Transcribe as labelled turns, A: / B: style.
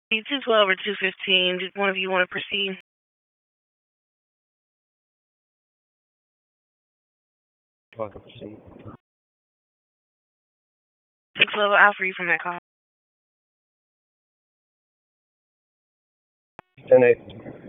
A: 212 or 215. Did one of you want to proceed?
B: I can proceed.
A: 6 level out for you from that call.
B: 10-8.